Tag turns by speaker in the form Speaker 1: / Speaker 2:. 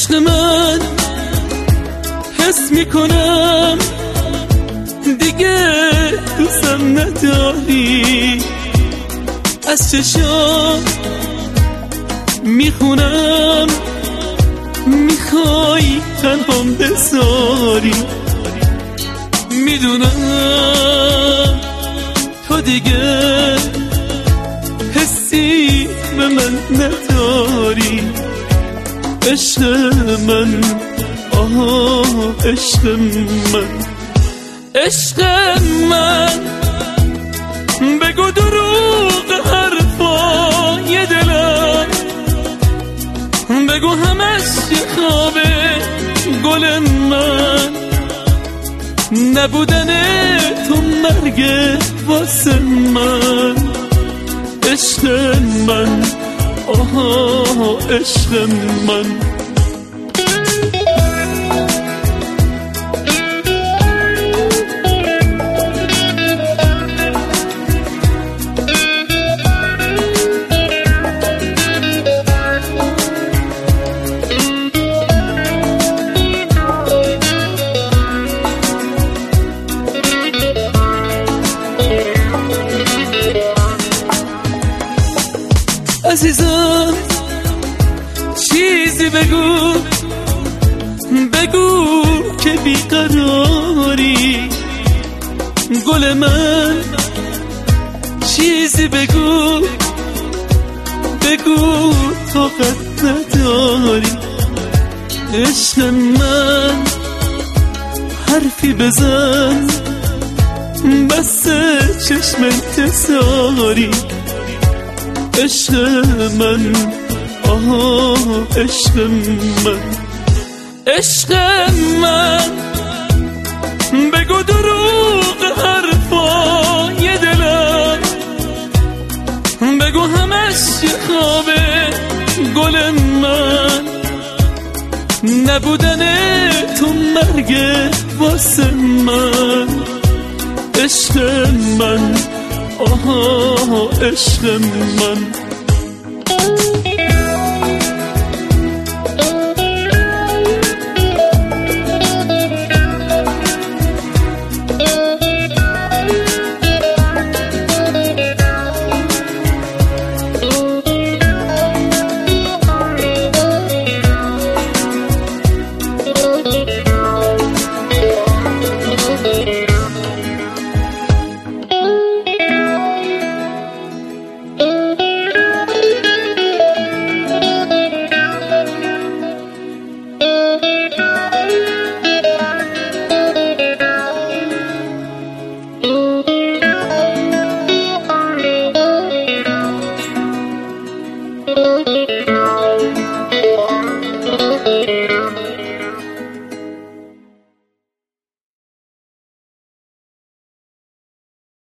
Speaker 1: عشق من حس میکنم دیگه دوستم نداری، از چشام میخونم میخوای تنهام بذاری. میدونم تو دیگه حسی به من نداری. عشق من، آه عشق من، عشق من، بگو دروغ حرفای دلم، بگو همش یه خوابه گل من، نبودن تو مرگ واسه من. عشق من، آها عشق من. عزیزم چیزی بگو، بگو که بیقراری. گل من چیزی بگو، بگو طاقت نداری. عشق من حرفی بزن، بس چشم انتظاری. عشق من، آه عشق من، عشق من، بگو دروغ حرفای دلم، بگو همش یه خوابه گل من، نبودن تو مرگ واسه من. عشق من، آها عشق من.
Speaker 2: Thank you.